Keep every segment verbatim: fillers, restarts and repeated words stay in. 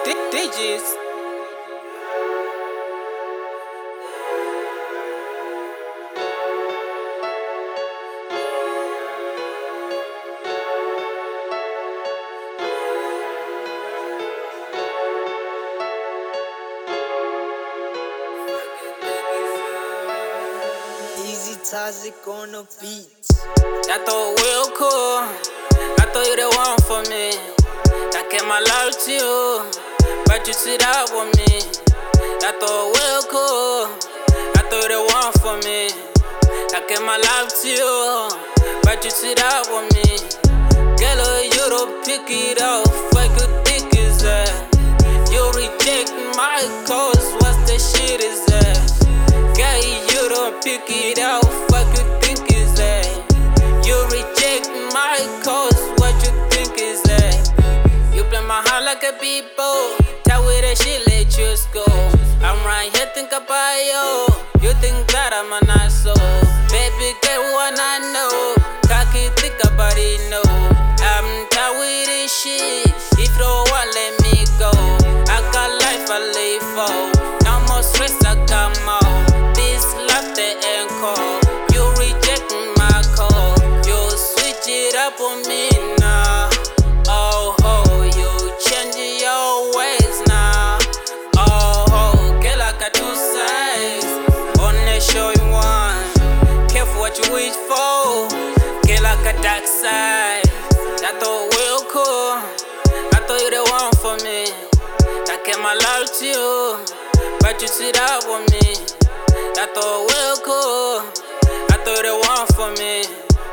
D- digits. Easy toxic on the beat. I thought we were cool. I thought you the one for me. I gave my love to you, but you cheated out with me. I thought we were cool. I thought you the one for me. I gave my love to you, but you cheated out with me. Girl, you don't pick it up. Fuck you think is that? You reject my calls. What's the shit is that? Girl, you don't pick it up. Fuck you think is that? You reject my calls. What you think is that? You play my heart like a people. Tell with that shit, let you go. I'm right here, think about you. You think that I'm an asshole. Baby girl, what I know. Cocky, think about it, no. I'm tired with this shit. If you don't want, let me go. I got life, I live for. No more stress, I got more. This life, the encore. You reject my call. You switch it up on me now. Oh, oh, you change your ways now. Oh, oh, girl, I got two sides. Only show you one. Careful what you wish for. Girl, I got dark side. I thought we were cool. I thought you the one for me. I gave my love to you, but you cheated out with me. I thought we were cool. I thought you the one for me.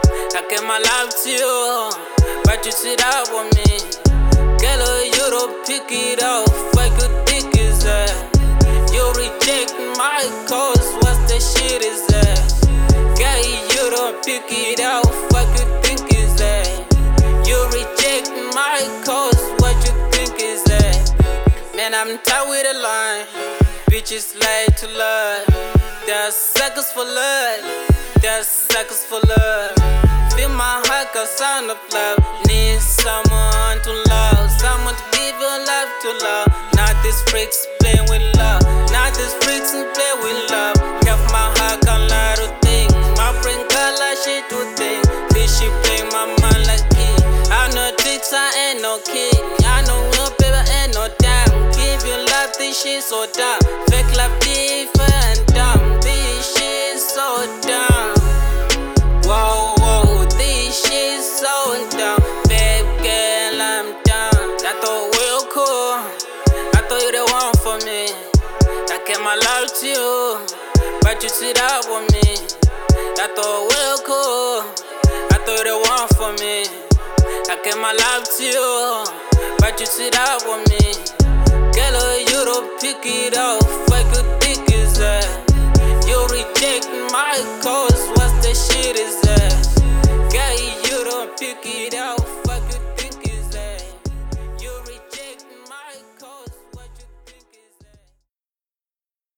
I gave my love to you, but you cheated out with me. Girl, you don't pick it up. Fuck you think is that? You reject my calls. What's the shit is that? Girl, you don't pick it up. Fuck you think is that? You reject my calls. What you think is that? Man, I'm tired with the line. Bitches like to love. They're suckers for love. They're suckers for love. Feel my heart cause sound of love. Need someone to love. Someone to give your love to love. Not these freaks playing with love. Not these freaks who play with love. Have my heart can lie to think. My brain got like shit to think. Bitch, she play my mind like kid. I know tricks, I ain't no kid. I know real paper ain't no damn. Give you love, this shit so dumb. Fake love different dumb. This shit so dumb. Whoa, whoa, this shit so dumb. Babe, girl, I'm done. I thought we were cool. I thought you the one for me. I gave my love to you, but you cheated out with me. I thought we were cool. I thought you the one for me. I gave my love to you, but you cheated out with me. Girl, you don't pick it up. Fuck you think is that? You reject my call.